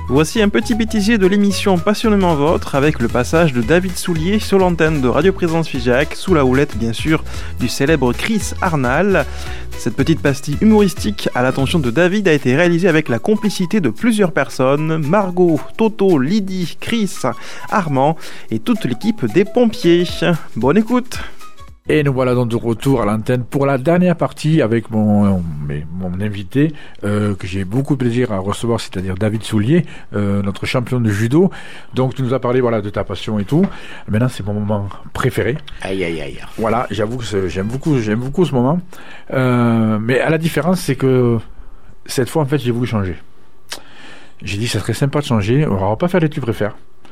Voici un petit bêtisier de l'émission Passionnément Vôtre avec le passage de David Soulier sur l'antenne de Radio Présence Figeac, sous la houlette bien sûr du célèbre Chris Arnal. Cette petite pastille humoristique à l'attention de David a été réalisée avec la complicité de plusieurs personnes, Margot, Toto, Lydie, Chris, Armand et toute l'équipe des pompiers. Bonne écoute! Et nous voilà donc de retour à l'antenne pour la dernière partie avec mon invité que j'ai beaucoup de plaisir à recevoir, c'est-à-dire David Soulier, notre champion de judo. Donc tu nous as parlé de ta passion et tout. Maintenant c'est mon moment préféré. Aïe aïe aïe. Voilà, j'avoue que j'aime beaucoup ce moment. Mais à la différence c'est que cette fois en fait j'ai voulu changer. J'ai dit ça serait sympa de changer. On va pas faire les tu préfères.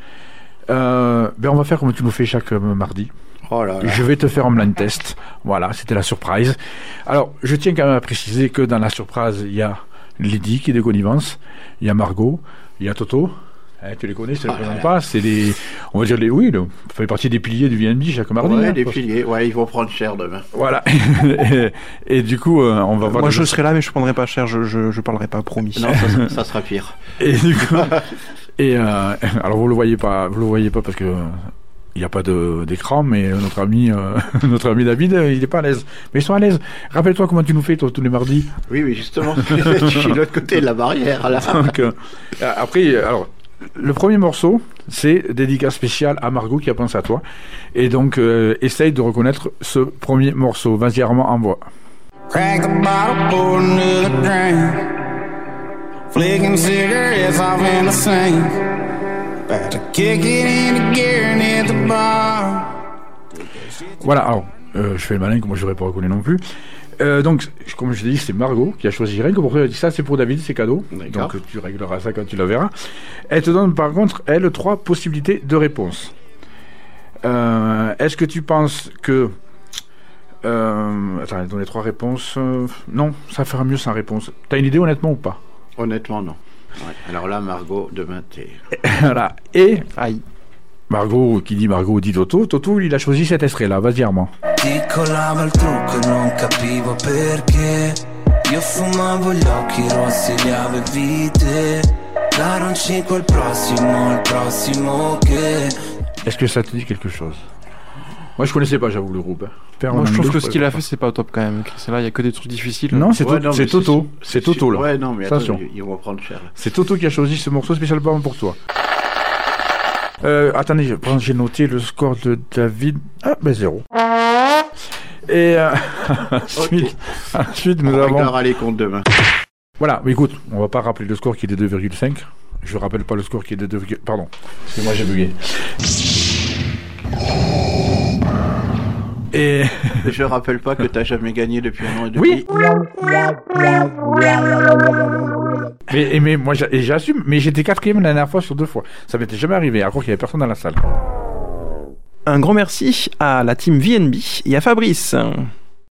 On va faire comme tu nous fais chaque mardi. Oh là là. Je vais te faire un blind test. Voilà, c'était la surprise. Alors, je tiens quand même à préciser que dans la surprise, il y a Lydie qui est de connivence, il y a Margot, il y a Toto. Tu les connais, je ne les présente pas. C'est les, on va dire ça fait partie des piliers du VNB chaque mardi. Ouais, des piliers. Ouais, ils vont prendre cher demain. Voilà. et du coup, on va voir. Moi, je serai là, mais je prendrai pas cher. Je parlerai pas, promis. Non, ça sera pire. Et du coup, alors vous le voyez pas parce que il n'y a pas d'écran, mais notre ami David, il n'est pas à l'aise. Mais ils sont à l'aise. Rappelle-toi comment tu nous fais, toi, tous les mardis. Oui, justement. Je suis de l'autre côté de la barrière, là. Donc, après, alors, le premier morceau, c'est dédicace spéciale à Margot qui a pensé à toi. Et donc, essaye de reconnaître ce premier morceau. Vas-y, Armand, envoie. Crack a bottle, pour another drink. Flicking cigarettes off in the sink. About to kick it into gear and hit the bar. Voilà, alors, je fais le malin, que moi je n'aurais pas reconnu non plus. Donc, comme je t'ai dit, c'est Margot qui a choisi rien que pour elle. Ça, c'est pour David, c'est cadeau. D'accord. Donc, tu régleras ça quand tu la verras. Elle te donne, par contre, 3 possibilités de réponse. Est-ce que tu penses que... attends, elle donne les 3 réponses. Non, ça fera mieux sans réponse. T'as une idée, honnêtement, ou pas? Honnêtement, non. Ouais. Alors là, Margot, demain, t'es... Voilà. Et... Aïe. Margot, qui dit Margot, dit Toto. Toto, il a choisi cet extrait-là. Vas-y, Armand. Ti colava il trucco, non capivo perché. Io fumavo gli occhi rossi, li avevi te. Daronci quel prossimo che... Est-ce que ça te dit quelque chose? Moi, je connaissais pas, j'avoue, le groupe. Moi, je trouve que ce qu'il a fait, c'est pas au top quand même. C'est là, il y a que des trucs difficiles. Non, c'est Toto. C'est Toto, là. Ouais, non, mais attends, attention. ils vont prendre cher. Là. C'est Toto qui a choisi ce morceau spécialement pour toi. Attendez, j'ai noté le score de David. 0. Et ensuite, nous avons... On réglera les comptes demain. Voilà, mais écoute, on va pas rappeler le score qui est de 2,5. Je rappelle pas le score qui est de 2, pardon. Parce que moi, j'ai bugué. Et... Je rappelle pas que t'as jamais gagné depuis 1 an et demi. Oui. Mais moi j'assume, mais j'étais 4e la dernière fois sur 2 fois. Ça m'était jamais arrivé, alors qu'il y avait personne dans la salle. Un grand merci à la team VNB et à Fabrice.